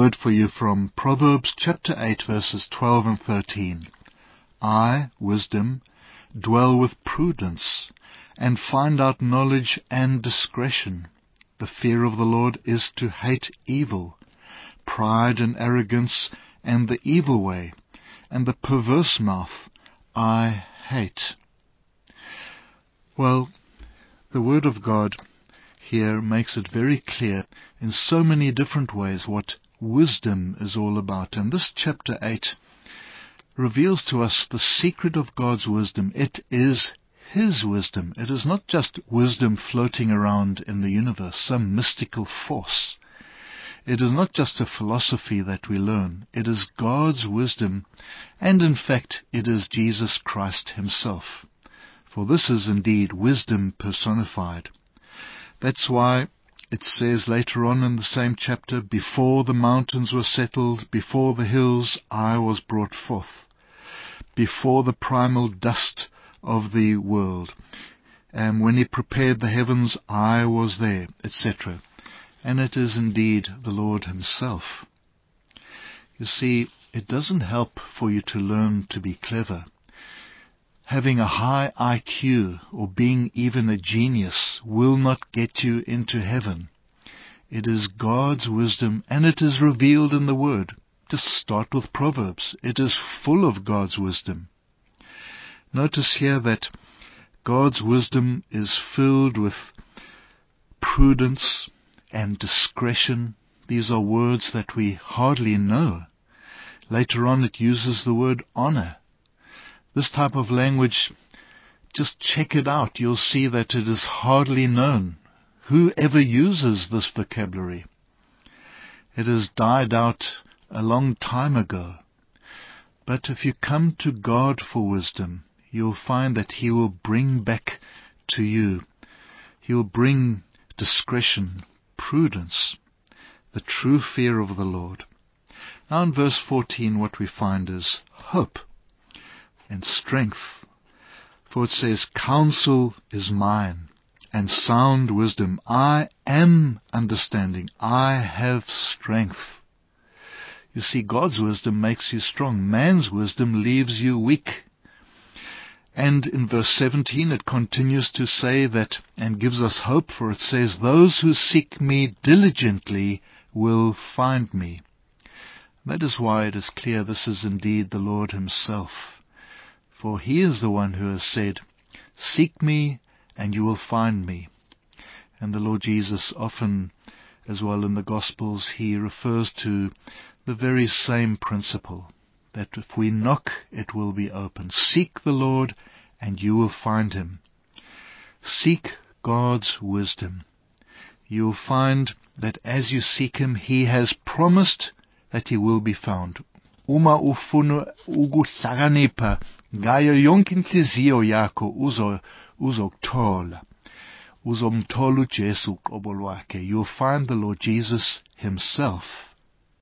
word for you from Proverbs chapter 8 verses 12 and 13. I, wisdom, dwell with prudence, and find out knowledge and discretion. The fear of the Lord is to hate evil, pride and arrogance, and the evil way, and the perverse mouth I hate. Well, the Word of God here makes it very clear in so many different ways what wisdom is all about. And this chapter 8 reveals to us the secret of God's wisdom. It is His wisdom. It is not just wisdom floating around in the universe, some mystical force. It is not just a philosophy that we learn. It is God's wisdom, and in fact it is Jesus Christ Himself. For this is indeed wisdom personified. That's why it says later on in the same chapter, before the mountains were settled, before the hills, I was brought forth. Before the primal dust of the world. And when He prepared the heavens, I was there, etc. And it is indeed the Lord Himself. You see, it doesn't help for you to learn to be clever. Having a high IQ or being even a genius will not get you into heaven. It is God's wisdom, and it is revealed in the Word. Just start with Proverbs. It is full of God's wisdom. Notice here that God's wisdom is filled with prudence and discretion. These are words that we hardly know. Later on it uses the word honor. This type of language, just check it out. You'll see that it is hardly known. Who ever uses this vocabulary? It has died out a long time ago. But if you come to God for wisdom, you'll find that He will bring back to you. He will bring discretion, prudence, the true fear of the Lord. Now in verse 14 what we find is hope and strength. For it says, counsel is mine, and sound wisdom. I am understanding. I have strength. You see, God's wisdom makes you strong. Man's wisdom leaves you weak. And in verse 17 it continues to say that, and gives us hope, for it says, those who seek me diligently will find me. That is why it is clear this is indeed the Lord Himself. For He is the one who has said, seek me and you will find me. And the Lord Jesus often, as well in the Gospels, He refers to the very same principle, that if we knock, it will be open. Seek the Lord, and you will find Him. Seek God's wisdom. You will find that as you seek Him, He has promised that He will be found. Uma ufuna ukuhlakanipha ngayo yonke inhliziyo yakho uzokuthola. Uzomthola uJesu uqobo lwakhe. You'll find the Lord Jesus Himself.